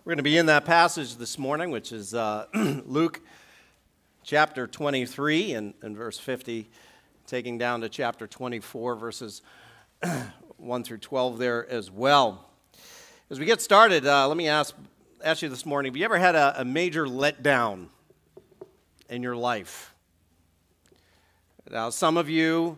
We're going to be in that passage this morning, which is Luke chapter 23 and verse 50, taking down to chapter 24, verses 1 through 12 there as well. As we get started, let me ask you this morning, have you ever had a major letdown in your life? Now, some of you,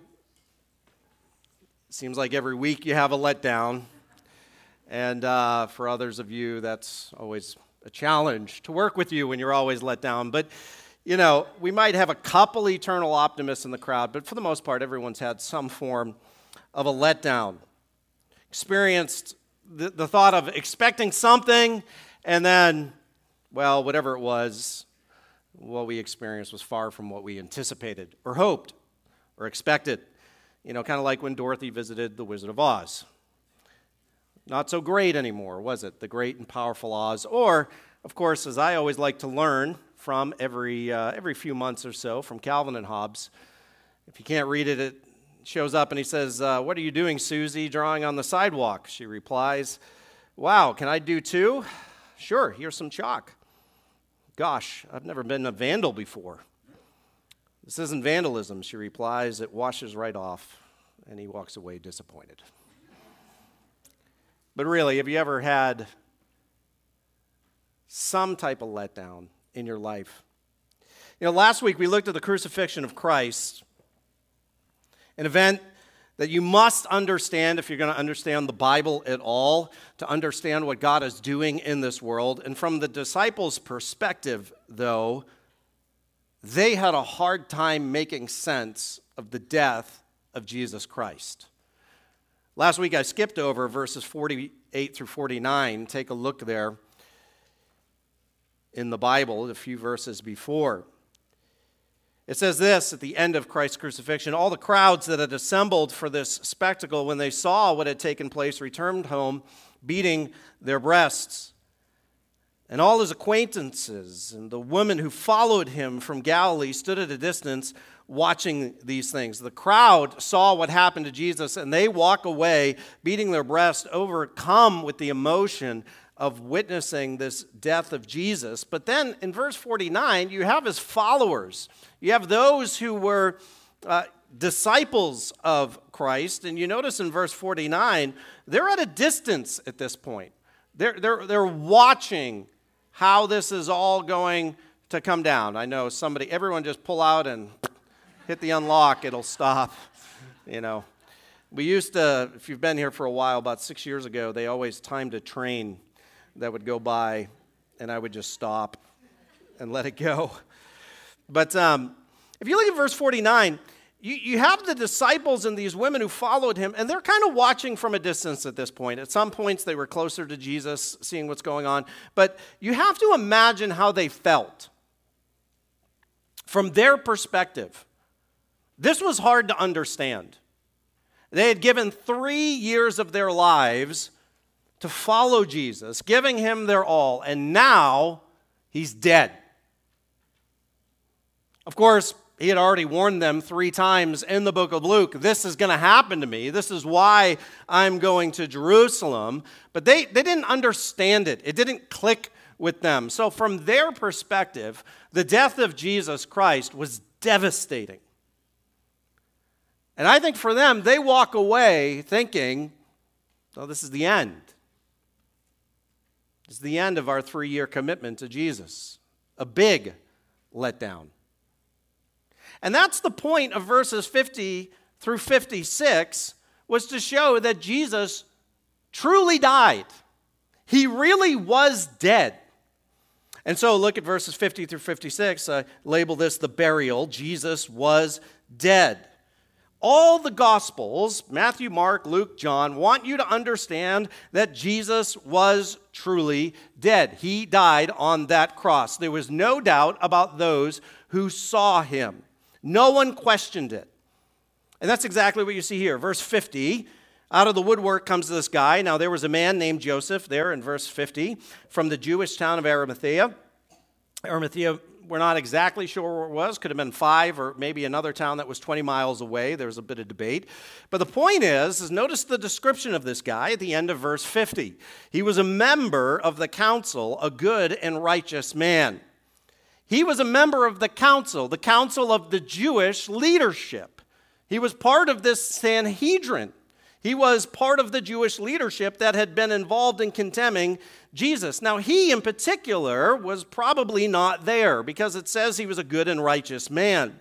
it seems like every week you have a letdown. And for others of you, that's always a challenge to work with you when you're always let down. But, you know, we might have a couple eternal optimists in the crowd, but for the most part, everyone's had some form of a letdown. Experienced the thought of expecting something, and then, well, whatever it was, what we experienced was far from what we anticipated or hoped or expected. You know, kind of like when Dorothy visited the Wizard of Oz. Not so great anymore, was it? The great and powerful Oz. Or, of course, as I always like to learn from every few months or so from Calvin and Hobbes, if you can't read it, it shows up and he says, "What are you doing, Susie, drawing on the sidewalk?" She replies, "Wow, can I do too?" "Sure, here's some chalk." "Gosh, I've never been a vandal before." "This isn't vandalism," she replies. "It washes right off." And he walks away disappointed. But really, have you ever had some type of letdown in your life? You know, last week we looked at the crucifixion of Christ, an event that you must understand if you're going to understand the Bible at all, to understand what God is doing in this world. And from the disciples' perspective, though, they had a hard time making sense of the death of Jesus Christ. Last week I skipped over verses 48 through 49. Take a look there in the Bible, a few verses before. It says this at the end of Christ's crucifixion: "All the crowds that had assembled for this spectacle, when they saw what had taken place, returned home, beating their breasts. And all his acquaintances and the women who followed him from Galilee stood at a distance watching these things." The crowd saw what happened to Jesus, and they walk away beating their breast, overcome with the emotion of witnessing this death of Jesus. But then in verse 49, you have his followers. You have those who were disciples of Christ, and you notice in verse 49, they're at a distance at this point. They're watching how this is all going to come down. I know everyone just pull out and hit the unlock, it'll stop. You know, we used to, if you've been here for a while, about 6 years ago, they always timed a train that would go by, and I would just stop and let it go. But if you look at verse 49, you have the disciples and these women who followed him, and they're kind of watching from a distance at this point. At some points, they were closer to Jesus, seeing what's going on. But you have to imagine how they felt. From their perspective, this was hard to understand. They had given 3 years of their lives to follow Jesus, giving him their all, and now he's dead. Of course, he had already warned them 3 times in the book of Luke, this is going to happen to me. This is why I'm going to Jerusalem. But they didn't understand it. It didn't click with them. So from their perspective, the death of Jesus Christ was devastating. And I think for them, they walk away thinking, oh, this is the end. This is the end of our 3-year commitment to Jesus. A big letdown. And that's the point of verses 50 through 56, was to show that Jesus truly died. He really was dead. And so look at verses 50 through 56. Label this the burial. Jesus was dead. All the Gospels, Matthew, Mark, Luke, John, want you to understand that Jesus was truly dead. He died on that cross. There was no doubt about those who saw him. No one questioned it. And that's exactly what you see here. Verse 50, out of the woodwork comes this guy. Now there was a man named Joseph there in verse 50 from the Jewish town of Arimathea. Arimathea We're not exactly sure where it was. Could have been 5 or maybe another town that was 20 miles away. There was a bit of debate. But the point is notice the description of this guy at the end of verse 50. He was a member of the council, a good and righteous man. He was a member of the council of the Jewish leadership. He was part of this Sanhedrin. He was part of the Jewish leadership that had been involved in condemning Jesus. Now, he in particular was probably not there because it says he was a good and righteous man.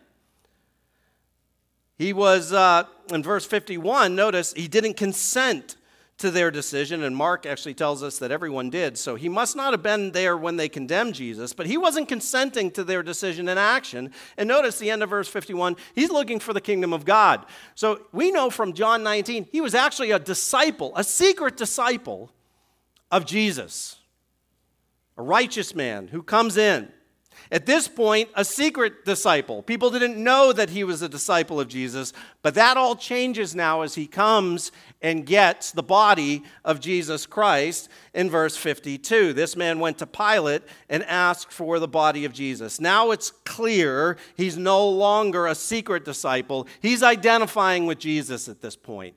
He was, in verse 51, notice, he didn't consent to their decision, and Mark actually tells us that everyone did. So he must not have been there when they condemned Jesus, but he wasn't consenting to their decision and action. And notice the end of verse 51, he's looking for the kingdom of God. So we know from John 19, he was actually a disciple, a secret disciple of Jesus, a righteous man who comes in. At this point, a secret disciple. People didn't know that he was a disciple of Jesus, but that all changes now as he comes and gets the body of Jesus Christ in verse 52. This man went to Pilate and asked for the body of Jesus. Now it's clear he's no longer a secret disciple. He's identifying with Jesus at this point.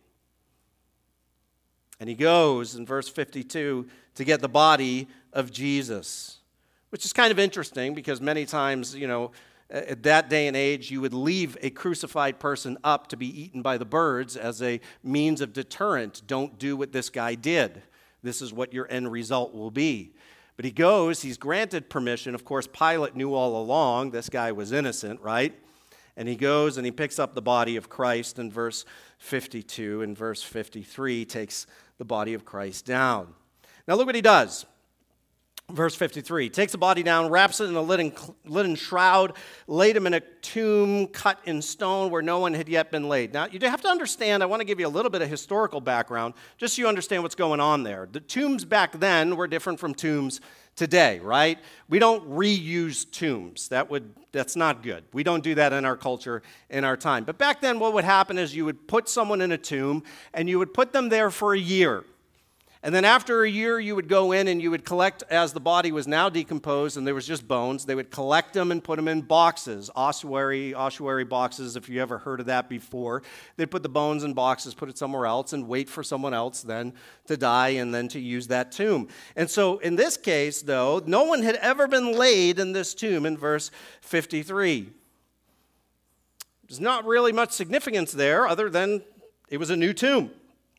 And he goes in verse 52 to get the body of Jesus. Which is kind of interesting because many times, at that day and age, you would leave a crucified person up to be eaten by the birds as a means of deterrent. Don't do what this guy did. This is what your end result will be. But he goes, he's granted permission. Of course, Pilate knew all along this guy was innocent, right? And he goes and he picks up the body of Christ in verse 52. And verse 53 takes the body of Christ down. Now look what he does. Verse 53, takes the body down, wraps it in a linen shroud, laid him in a tomb cut in stone where no one had yet been laid. Now, you have to understand, I want to give you a little bit of historical background, just so you understand what's going on there. The tombs back then were different from tombs today, right? We don't reuse tombs. That's not good. We don't do that in our culture, in our time. But back then, what would happen is you would put someone in a tomb, and you would put them there for a year. And then after a year, you would go in and you would collect, as the body was now decomposed and there was just bones, they would collect them and put them in boxes, ossuary boxes, if you ever heard of that before. They'd put the bones in boxes, put it somewhere else, and wait for someone else then to die and then to use that tomb. And so in this case, though, no one had ever been laid in this tomb in verse 53. There's not really much significance there other than it was a new tomb.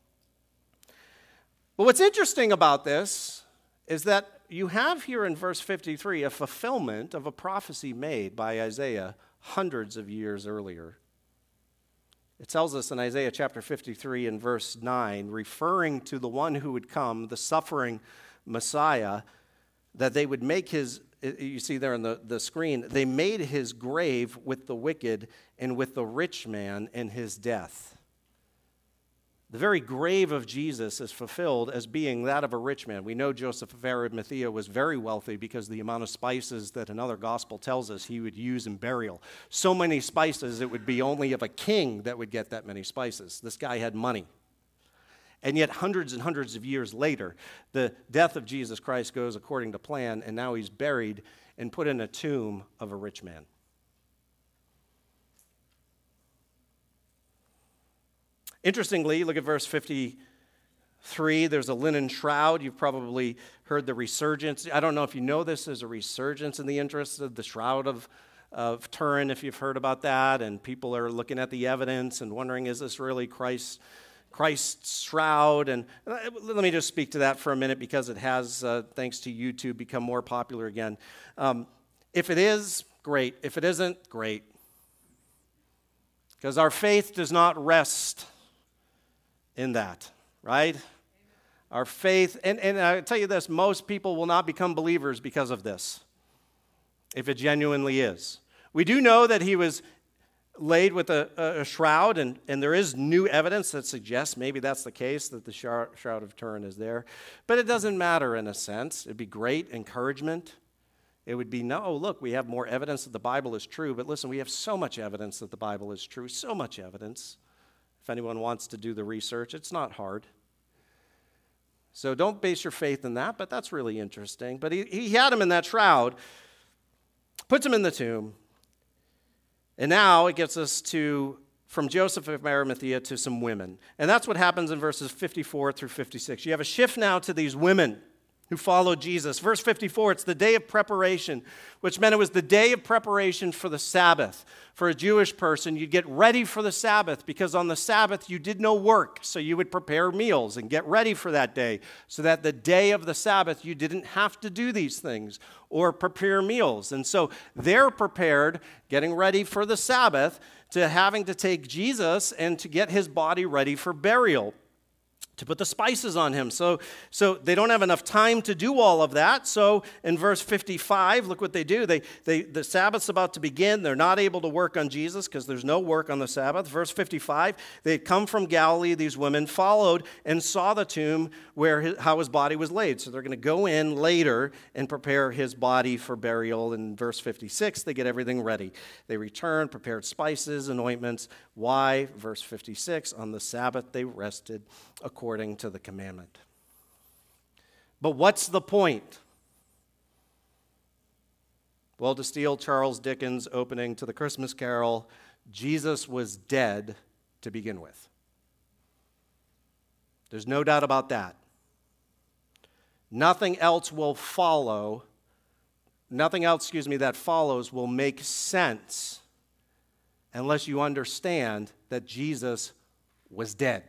But what's interesting about this is that you have here in verse 53 a fulfillment of a prophecy made by Isaiah hundreds of years earlier. It tells us in Isaiah chapter 53 and verse 9, referring to the one who would come, the suffering Messiah, that they would make his, you see there on the screen, they made his grave with the wicked and with the rich man in his death. The very grave of Jesus is fulfilled as being that of a rich man. We know Joseph of Arimathea was very wealthy because the amount of spices that another gospel tells us he would use in burial. So many spices, it would be only of a king that would get that many spices. This guy had money. And yet hundreds and hundreds of years later, the death of Jesus Christ goes according to plan, and now he's buried and put in a tomb of a rich man. Interestingly, look at verse 53. There's a linen shroud. You've probably heard the resurgence. I don't know if you know this. There's a resurgence in the interest of the Shroud of Turin, if you've heard about that. And people are looking at the evidence and wondering, is this really Christ's shroud? And let me just speak to that for a minute because it has, thanks to YouTube, become more popular again. If it is, great. If it isn't, great. Because our faith does not rest in that, right? Our faith, and I tell you this, most people will not become believers because of this, if it genuinely is. We do know that he was laid with a shroud, and there is new evidence that suggests maybe that's the case, that the Shroud of Turin is there. But it doesn't matter in a sense. It'd be great encouragement. It would be, no, look, we have more evidence that the Bible is true. But listen, we have so much evidence that the Bible is true, so much evidence. If anyone wants to do the research, it's not hard. So don't base your faith in that, but that's really interesting. But he had him in that shroud. puts him in the tomb. And now it gets us from Joseph of Arimathea to some women. And that's what happens in verses 54 through 56. You have a shift now to these women who followed Jesus. Verse 54, it's the day of preparation, which meant it was the day of preparation for the Sabbath. For a Jewish person, you'd get ready for the Sabbath because on the Sabbath you did no work. So you would prepare meals and get ready for that day so that the day of the Sabbath you didn't have to do these things or prepare meals. And so they're prepared, getting ready for the Sabbath, to having to take Jesus and to get his body ready for burial, to put the spices on him. So they don't have enough time to do all of that. So in verse 55, look what they do. The Sabbath's about to begin. They're not able to work on Jesus because there's no work on the Sabbath. Verse 55, they had come from Galilee, these women, followed and saw the tomb how his body was laid. So they're going to go in later and prepare his body for burial. In verse 56, they get everything ready. They return, prepared spices and ointments. Why? Verse 56, on the Sabbath they rested according to the commandment. But what's the point? Well, to steal Charles Dickens' opening to the Christmas Carol, Jesus was dead to begin with. There's no doubt about that. Nothing else will follow. Nothing else, that follows will make sense unless you understand that Jesus was dead.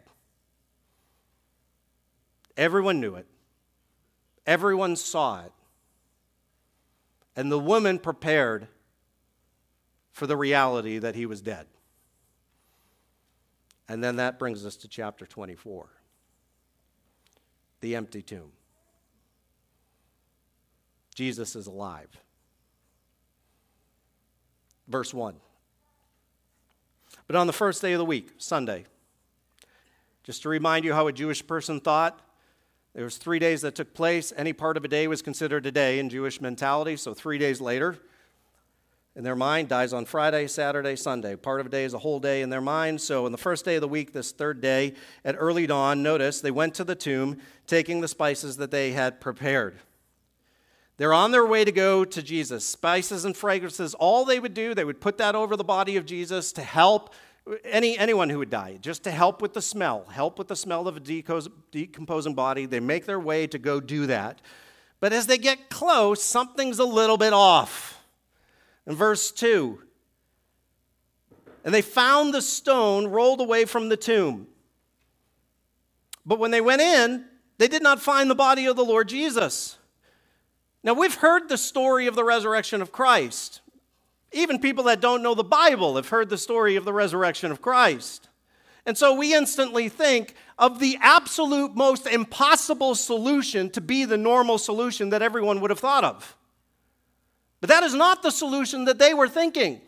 Everyone knew it. Everyone saw it. And the woman prepared for the reality that he was dead. And then that brings us to chapter 24. The empty tomb. Jesus is alive. Verse 1. But on the first day of the week, Sunday, just to remind you how a Jewish person thought, there was 3 days that took place. Any part of a day was considered a day in Jewish mentality, so 3 days later, in their mind, dies on Friday, Saturday, Sunday. Part of a day is a whole day in their mind. So on the first day of the week, this third day, at early dawn, notice, they went to the tomb, taking the spices that they had prepared. They're on their way to go to Jesus. Spices and fragrances, all they would do, they would put that over the body of Jesus to help anyone who would die, just to help with the smell of a decomposing body. They make their way to go do that. But as they get close, something's a little bit off. In verse 2, and they found the stone rolled away from the tomb. But when they went in, they did not find the body of the Lord Jesus. Now, we've heard the story of the resurrection of Christ. Even people that don't know the Bible have heard the story of the resurrection of Christ. And so we instantly think of the absolute most impossible solution to be the normal solution that everyone would have thought of. But that is not the solution that they were thinking.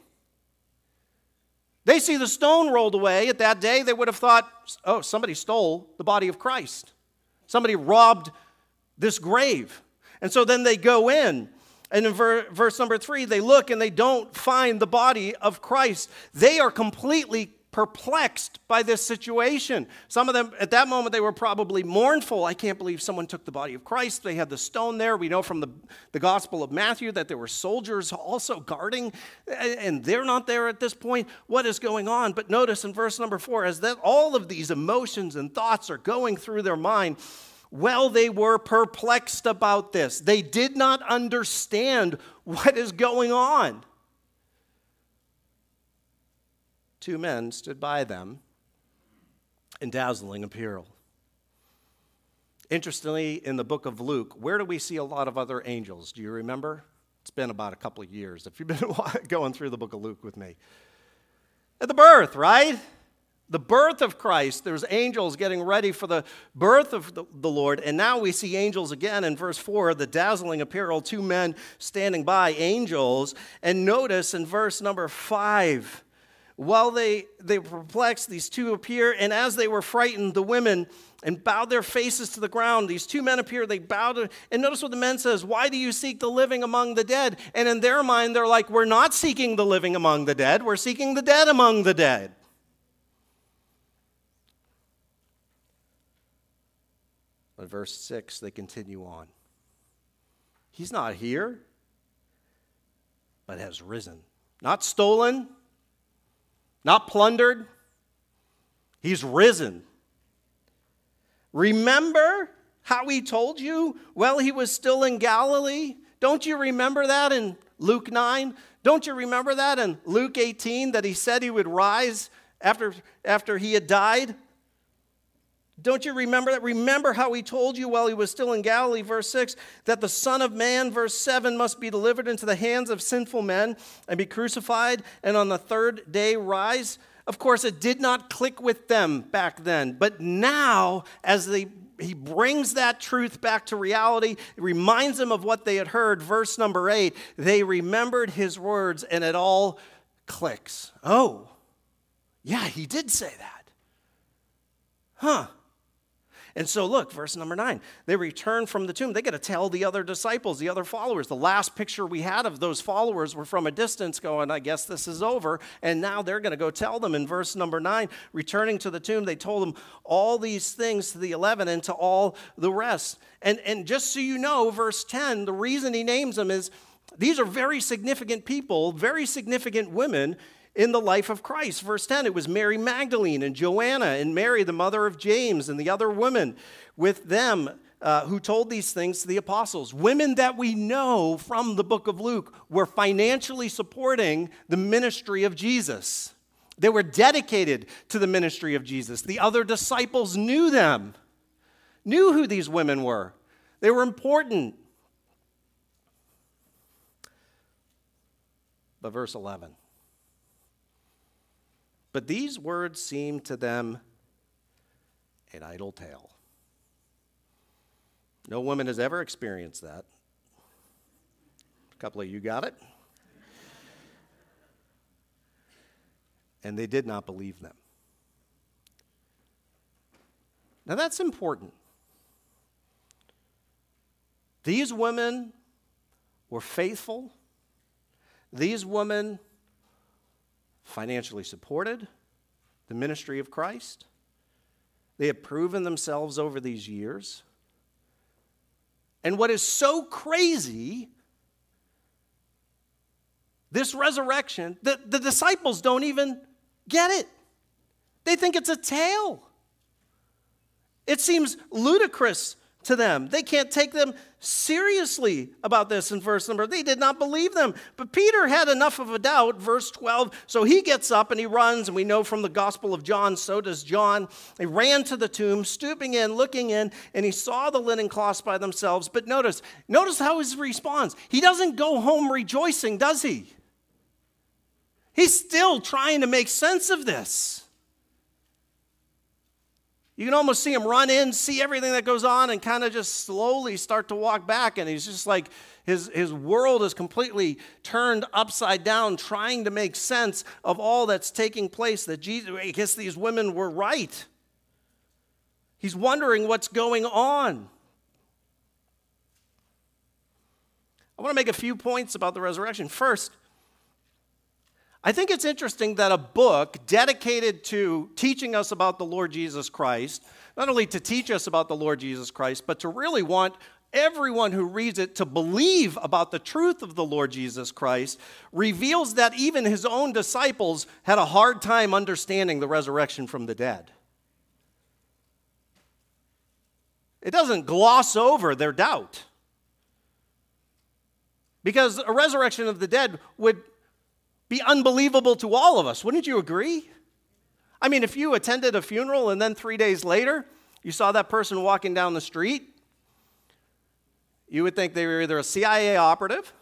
They see the stone rolled away. At that day, they would have thought, oh, somebody stole the body of Christ. Somebody robbed this grave. And so then they go in. And in verse number 3, they look and they don't find the body of Christ. They are completely perplexed by this situation. Some of them, at that moment, they were probably mournful. I can't believe someone took the body of Christ. They had the stone there. We know from the Gospel of Matthew that there were soldiers also guarding, and they're not there at this point. What is going on? But notice in verse number 4, as that all of these emotions and thoughts are going through their mind, well, they were perplexed about this. They did not understand what is going on. 2 men stood by them in dazzling apparel. Interestingly, in the book of Luke, where do we see a lot of other angels? Do you remember? It's been about a couple of years if you've been going through the book of Luke with me. At the birth, right? The birth of Christ, there's angels getting ready for the birth of the Lord, and now we see angels again in verse 4, the dazzling apparel, 2 men standing by, angels. And notice in verse number 5, while they were perplexed, these 2 appear, and as they were frightened, the women, and bowed their faces to the ground. These 2 men appear, they bowed, and notice what the men says, why do you seek the living among the dead? And in their mind, they're like, we're not seeking the living among the dead, we're seeking the dead among the dead. But verse 6, they continue on. He's not here. but has risen. Not stolen, not plundered. He's risen. Remember how he told you while he was still in Galilee? Don't you remember that in Luke 9? Don't you remember that in Luke 18 that he said he would rise after he had died? Don't you remember that? Remember how he told you while he was still in Galilee, verse 6, that the Son of Man, verse 7, must be delivered into the hands of sinful men and be crucified, and on the third day rise? Of course, it did not click with them back then. But now, as he brings that truth back to reality, it reminds them of what they had heard. Verse number 8, they remembered his words, and it all clicks. Oh, yeah, he did say that. Huh. And so look, verse number 9, they return from the tomb. They got to tell the other disciples, the other followers. The last picture we had of those followers were from a distance going, I guess this is over. And now they're going to go tell them in verse number 9, returning to the tomb, they told them all these things to the 11 and to all the rest. And just so you know, verse 10, the reason he names them is these are very significant people, very significant women in the life of Christ. Verse 10, it was Mary Magdalene and Joanna and Mary, the mother of James, and the other women with them who told these things to the apostles. Women that we know from the book of Luke were financially supporting the ministry of Jesus. They were dedicated to the ministry of Jesus. The other disciples knew them, knew who these women were. They were important. But verse 11. But these words seemed to them an idle tale. No woman has ever experienced that. A couple of you got it. And they did not believe them. Now that's important. These women were faithful. These women financially supported the ministry of Christ. They have proven themselves over these years. And what is so crazy, this resurrection, the disciples don't even get it. They think it's a tale. It seems ludicrous to them. They can't take them seriously about this in verse number. They did not believe them. But Peter had enough of a doubt, verse 12, so he gets up and he runs, and we know from the Gospel of John, so does John. He ran to the tomb, stooping in, looking in, and he saw the linen cloths by themselves. But notice how he responds. He doesn't go home rejoicing, does he? He's still trying to make sense of this. You can almost see him run in, see everything that goes on, and kind of just slowly start to walk back. And he's just like, his world is completely turned upside down, trying to make sense of all that's taking place. That Jesus, I guess these women were right. He's wondering what's going on. I want to make a few points about the resurrection. First, I think it's interesting that a book dedicated to teaching us about the Lord Jesus Christ, not only to teach us about the Lord Jesus Christ, but to really want everyone who reads it to believe about the truth of the Lord Jesus Christ, reveals that even his own disciples had a hard time understanding the resurrection from the dead. It doesn't gloss over their doubt. Because a resurrection of the dead would be unbelievable to all of us. Wouldn't you agree? I mean, if you attended a funeral and then 3 days later you saw that person walking down the street, you would think they were either a CIA operative.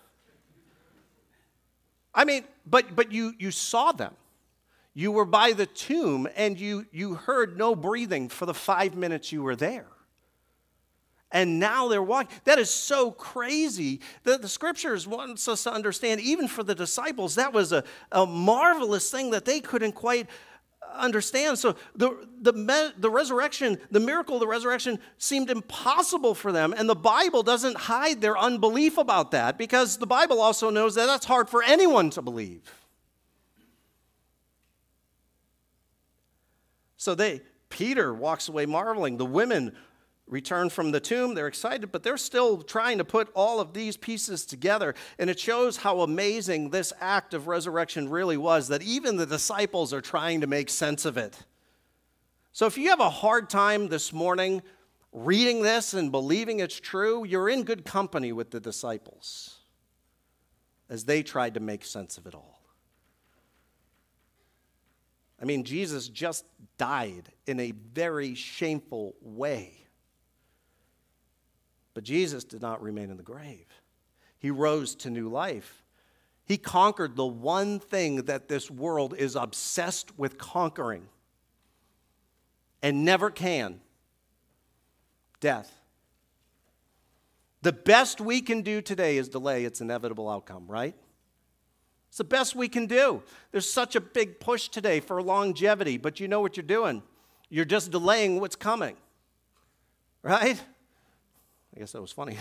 I mean, but you saw them. You were by the tomb and you heard no breathing for the 5 minutes you were there. And now they're walking. That is so crazy that the scriptures wants us to understand, even for the disciples, that was a marvelous thing that they couldn't quite understand. So the resurrection, the miracle of the resurrection seemed impossible for them. And the Bible doesn't hide their unbelief about that, because the Bible also knows that that's hard for anyone to believe. So Peter walks away marveling. The women return from the tomb. They're excited, but they're still trying to put all of these pieces together. And it shows how amazing this act of resurrection really was, that even the disciples are trying to make sense of it. So if you have a hard time this morning reading this and believing it's true, you're in good company with the disciples as they tried to make sense of it all. I mean, Jesus just died in a very shameful way. But Jesus did not remain in the grave. He rose to new life. He conquered the one thing that this world is obsessed with conquering and never can: death. The best we can do today is delay its inevitable outcome, right? It's the best we can do. There's such a big push today for longevity, but you know what you're doing. You're just delaying what's coming, right? I guess that was funny.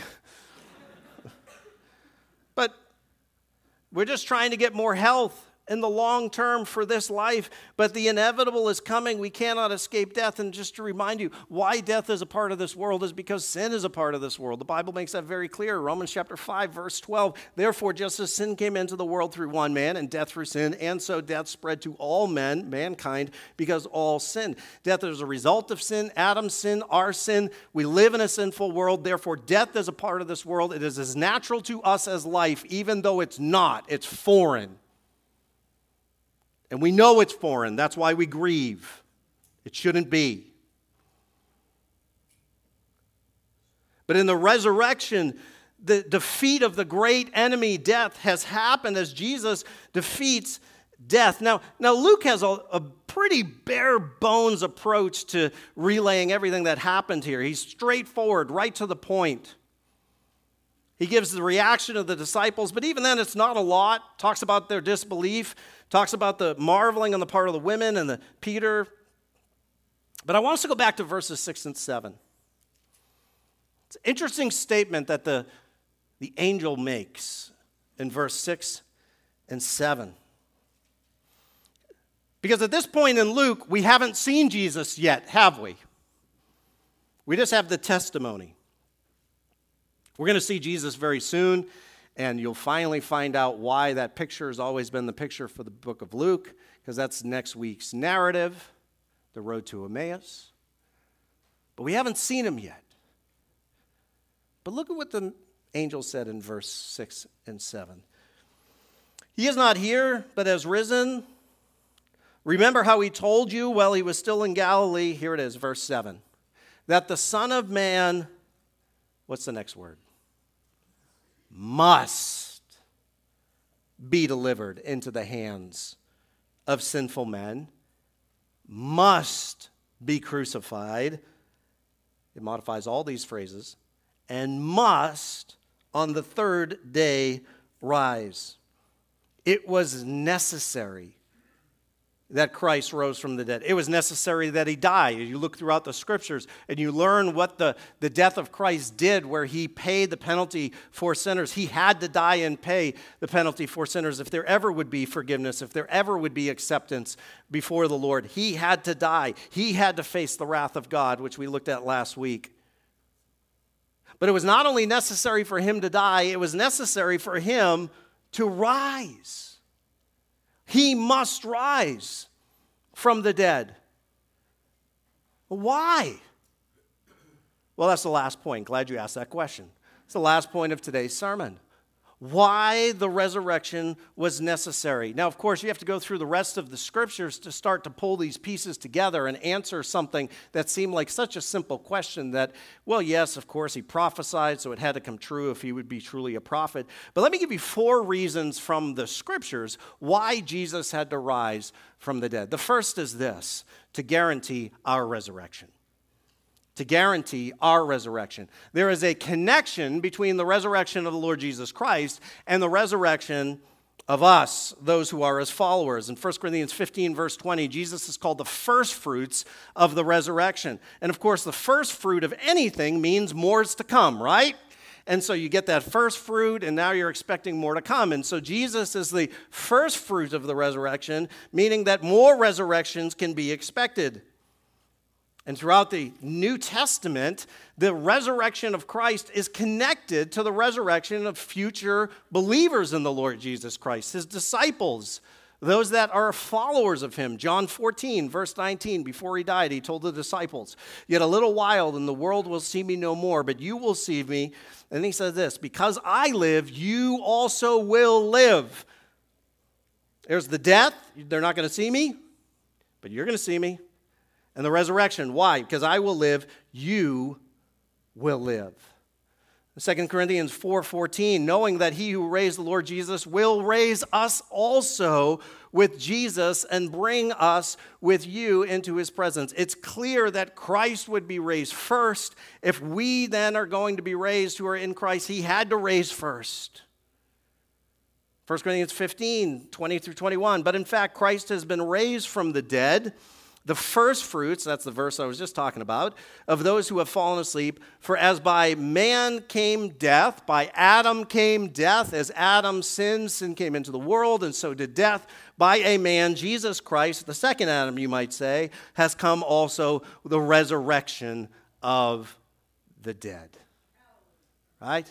But we're just trying to get more health in the long term for this life, but the inevitable is coming. We cannot escape death. And just to remind you, why death is a part of this world is because sin is a part of this world. The Bible makes that very clear. Romans chapter 5, verse 12. Therefore, just as sin came into the world through one man, and death through sin, and so death spread to all men, mankind, because all sinned. Death is a result of sin. Adam's sin, our sin. We live in a sinful world. Therefore, death is a part of this world. It is as natural to us as life, even though it's not. It's foreign. And we know it's foreign. That's why we grieve. It shouldn't be. But in the resurrection, the defeat of the great enemy, death, has happened as Jesus defeats death. Now Luke has a pretty bare bones approach to relaying everything that happened here. He's straightforward, right to the point. He gives the reaction of the disciples, but even then it's not a lot. Talks about their disbelief, talks about the marveling on the part of the women and the Peter. But I want us to go back to verses 6 and 7. It's an interesting statement that the angel makes in verse 6 and 7. Because at this point in Luke, we haven't seen Jesus yet, have we? We just have the testimony. We're going to see Jesus very soon, and you'll finally find out why that picture has always been the picture for the book of Luke, because that's next week's narrative, the road to Emmaus. But we haven't seen him yet. But look at what the angel said in verse 6 and 7. He is not here, but has risen. Remember how he told you while he was still in Galilee, here it is, verse 7, that the Son of Man, what's the next word? Must be delivered into the hands of sinful men, must be crucified. It modifies all these phrases, and must on the third day rise. It was necessary that Christ rose from the dead. It was necessary that he die. You look throughout the scriptures and you learn what the death of Christ did, where he paid the penalty for sinners. He had to die and pay the penalty for sinners if there ever would be forgiveness, if there ever would be acceptance before the Lord. He had to die. He had to face the wrath of God, which we looked at last week. But it was not only necessary for him to die, it was necessary for him to rise. He must rise from the dead. Why? Well, that's the last point. Glad you asked that question. It's the last point of today's sermon. Why the resurrection was necessary. Now, of course, you have to go through the rest of the scriptures to start to pull these pieces together and answer something that seemed like such a simple question that, well, yes, of course, he prophesied, so it had to come true if he would be truly a prophet. But let me give you 4 reasons from the scriptures why Jesus had to rise from the dead. The first is this: to guarantee our resurrection. To guarantee our resurrection. There is a connection between the resurrection of the Lord Jesus Christ and the resurrection of us, those who are his followers. In 1 Corinthians 15, verse 20, Jesus is called the first fruits of the resurrection. And of course, the first fruit of anything means more is to come, right? And so you get that first fruit, and now you're expecting more to come. And so Jesus is the first fruit of the resurrection, meaning that more resurrections can be expected. And throughout the New Testament, the resurrection of Christ is connected to the resurrection of future believers in the Lord Jesus Christ, his disciples, those that are followers of him. John 14, verse 19, before he died, he told the disciples, "Yet a little while, and the world will see me no more, but you will see me." And he says this, "Because I live, you also will live." There's the death. They're not going to see me, but you're going to see me. And the resurrection. Why? Because I will live, you will live. 2 Corinthians 4:14, knowing that he who raised the Lord Jesus will raise us also with Jesus and bring us with you into his presence. It's clear that Christ would be raised first. If we then are going to be raised who are in Christ, he had to raise first. 1 Corinthians 15, 20 through 21. But in fact, Christ has been raised from the dead, the first fruits, that's the verse I was just talking about, of those who have fallen asleep. For as by man came death, by Adam came death. As Adam sinned, sin came into the world, and so did death. By a man, Jesus Christ, the second Adam, you might say, has come also the resurrection of the dead. Right?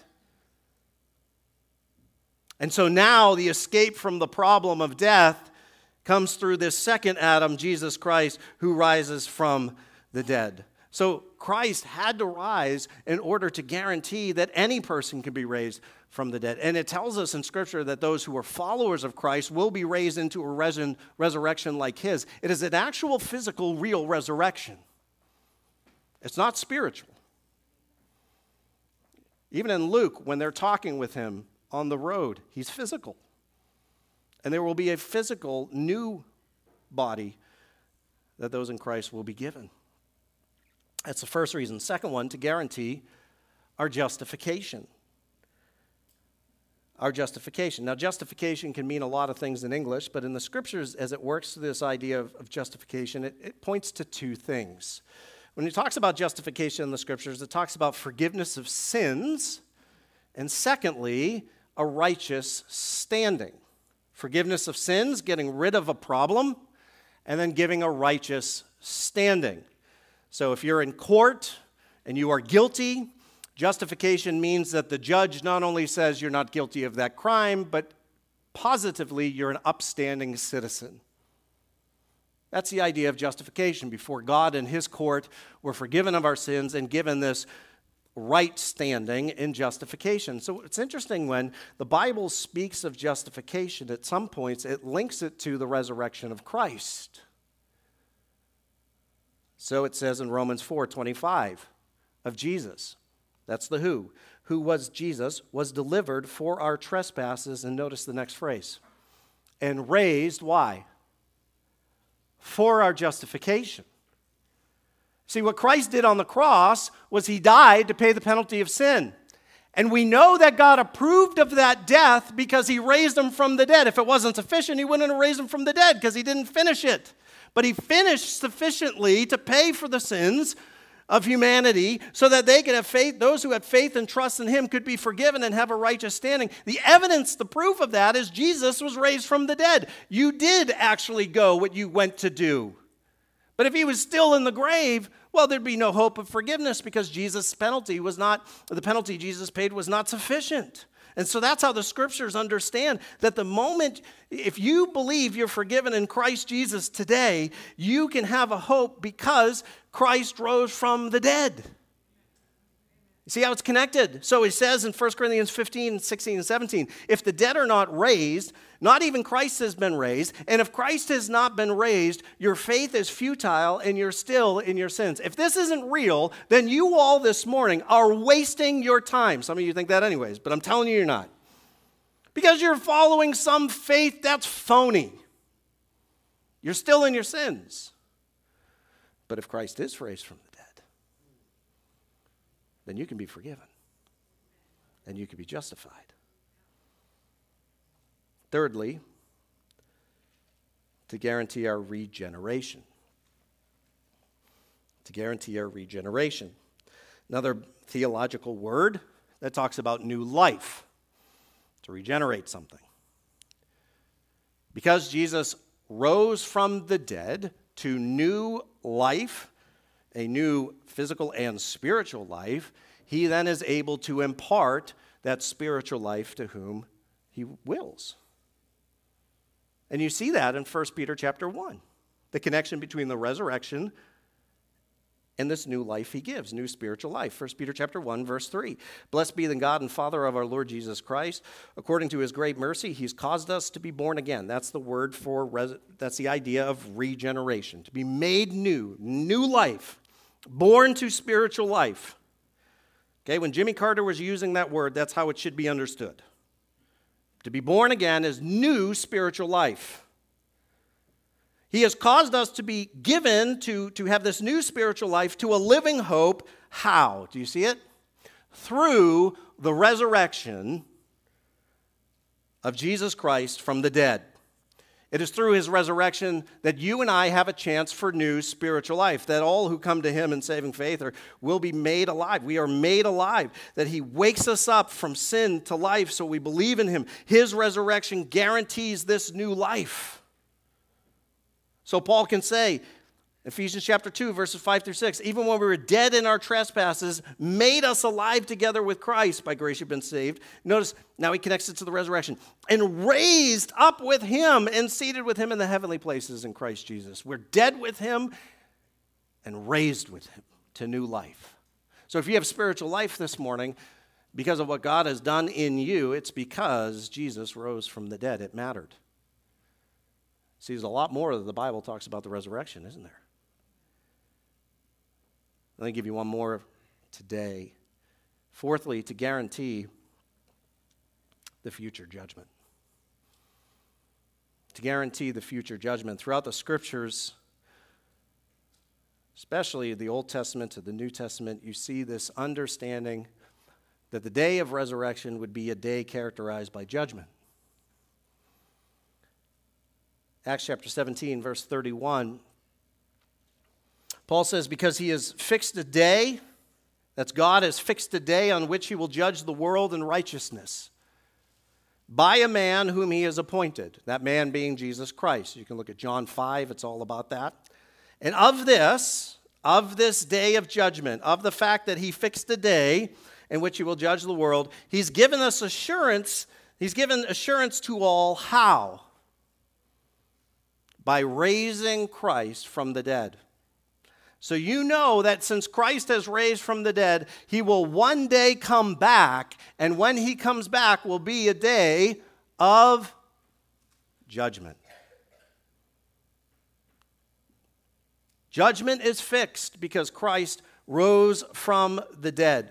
And so now the escape from the problem of death comes through this second Adam, Jesus Christ, who rises from the dead. So Christ had to rise in order to guarantee that any person can be raised from the dead. And it tells us in Scripture that those who are followers of Christ will be raised into a resurrection like his. It is an actual physical, real resurrection. It's not spiritual. Even in Luke, when they're talking with him on the road, he's physical. And there will be a physical new body that those in Christ will be given. That's the first reason. Second one, to guarantee our justification. Our justification. Now, justification can mean a lot of things in English, but in the Scriptures, as it works through this idea of justification, it points to two things. When it talks about justification in the Scriptures, it talks about forgiveness of sins, and secondly, a righteous standing. Forgiveness of sins, getting rid of a problem, and then giving a righteous standing. So if you're in court and you are guilty, justification means that the judge not only says you're not guilty of that crime, but positively you're an upstanding citizen. That's the idea of justification. Before God and his court, we're forgiven of our sins and given this right standing in justification. So it's interesting when the Bible speaks of justification, at some points it links it to the resurrection of Christ. So it says in Romans 4:25 of Jesus. That's the who was Jesus, was delivered for our trespasses, and notice the next phrase, and raised, why? For our justification. See, what Christ did on the cross was he died to pay the penalty of sin. And we know that God approved of that death because he raised him from the dead. If it wasn't sufficient, he wouldn't have raised him from the dead because he didn't finish it. But he finished sufficiently to pay for the sins of humanity so that they could have faith, those who had faith and trust in him could be forgiven and have a righteous standing. The evidence, the proof of that is Jesus was raised from the dead. You did actually go what you went to do. But if he was still in the grave, well, there'd be no hope of forgiveness because the penalty Jesus paid was not sufficient. And so that's how the Scriptures understand that the moment, if you believe you're forgiven in Christ Jesus today, you can have a hope because Christ rose from the dead. You see how it's connected? So he says in 1 Corinthians 15, 16, and 17, if the dead are not raised, not even Christ has been raised, and if Christ has not been raised, your faith is futile and you're still in your sins. If this isn't real, then you all this morning are wasting your time. Some of you think that anyways, but I'm telling you you're not. Because you're following some faith that's phony. You're still in your sins. But if Christ is raised from the dead, then you can be forgiven and you can be justified. Thirdly, to guarantee our regeneration. To guarantee our regeneration. Another theological word that talks about new life, to regenerate something. Because Jesus rose from the dead to new life a new physical and spiritual life, he then is able to impart that spiritual life to whom he wills. And you see that in 1 Peter chapter 1, the connection between the resurrection and this new life he gives, new spiritual life. 1 Peter chapter 1, verse 3. Blessed be the God and Father of our Lord Jesus Christ. According to his great mercy, he's caused us to be born again. That's the word that's the idea of regeneration, to be made new life, born to spiritual life. Okay, when Jimmy Carter was using that word, that's how it should be understood. To be born again is new spiritual life. He has caused us to be given to have this new spiritual life to a living hope. How? Do you see it? Through the resurrection of Jesus Christ from the dead. It is through his resurrection that you and I have a chance for new spiritual life, that all who come to him in saving faith will be made alive. We are made alive, that he wakes us up from sin to life so we believe in him. His resurrection guarantees this new life. So Paul can say, Ephesians chapter 2, verses 5 through 6, even when we were dead in our trespasses, made us alive together with Christ. By grace you've been saved. Notice, now he connects it to the resurrection. And raised up with him and seated with him in the heavenly places in Christ Jesus. We're dead with him and raised with him to new life. So if you have spiritual life this morning, because of what God has done in you, it's because Jesus rose from the dead. It mattered. See, there's a lot more that the Bible talks about the resurrection, isn't there? Let me give you one more today. Fourthly, to guarantee the future judgment. To guarantee the future judgment. Throughout the Scriptures, especially the Old Testament to the New Testament, you see this understanding that the day of resurrection would be a day characterized by judgment. Acts chapter 17, verse 31, Paul says, because he has fixed a day, that's God has fixed a day on which he will judge the world in righteousness by a man whom he has appointed, that man being Jesus Christ. You can look at John 5, it's all about that. And of this day of judgment, of the fact that he fixed a day in which he will judge the world, he's given us assurance, he's given assurance to all. How? By raising Christ from the dead. So you know that since Christ has raised from the dead, he will one day come back, and when he comes back will be a day of judgment. Judgment is fixed because Christ rose from the dead.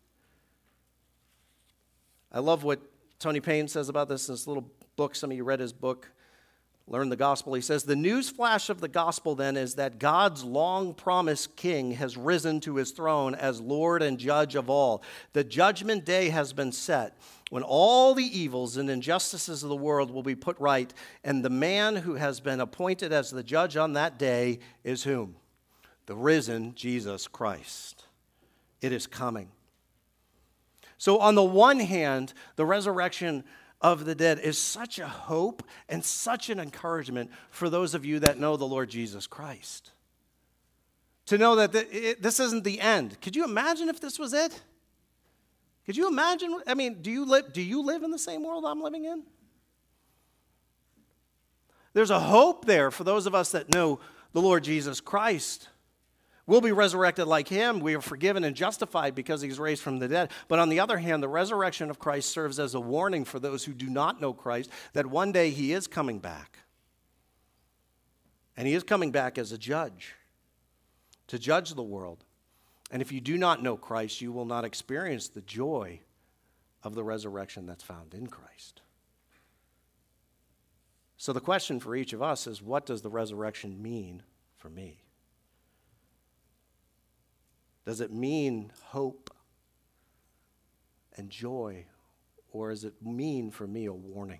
I love what Tony Payne says about this in this little book. Some of you read his book, Learn the Gospel. He says, the news flash of the gospel then is that God's long-promised king has risen to his throne as Lord and judge of all. The judgment day has been set when all the evils and injustices of the world will be put right, and the man who has been appointed as the judge on that day is whom? The risen Jesus Christ. It is coming. So on the one hand, the resurrection of the dead is such a hope and such an encouragement for those of you that know the Lord Jesus Christ. To know that this isn't the end. Could you imagine if this was it? Could you imagine? I mean, do you live in the same world I'm living in? There's a hope there for those of us that know the Lord Jesus Christ. We'll be resurrected like him. We are forgiven and justified because he's raised from the dead. But on the other hand, the resurrection of Christ serves as a warning for those who do not know Christ that one day he is coming back. And he is coming back as a judge, to judge the world. And if you do not know Christ, you will not experience the joy of the resurrection that's found in Christ. So the question for each of us is, what does the resurrection mean for me? Does it mean hope and joy, or does it mean for me a warning?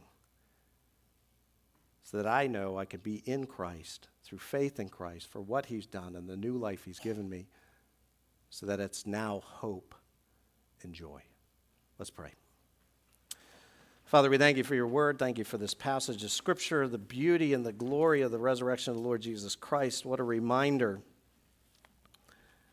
So that I know I could be in Christ, through faith in Christ, for what he's done and the new life he's given me, so that it's now hope and joy. Let's pray. Father, we thank you for your word. Thank you for this passage of Scripture, the beauty and the glory of the resurrection of the Lord Jesus Christ. What a reminder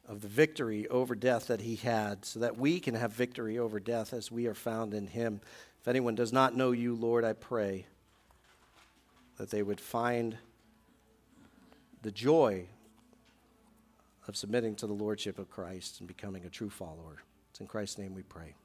of the victory over death that he had, so that we can have victory over death as we are found in him. If anyone does not know you, Lord, I pray that they would find the joy of submitting to the lordship of Christ and becoming a true follower. It's in Christ's name we pray.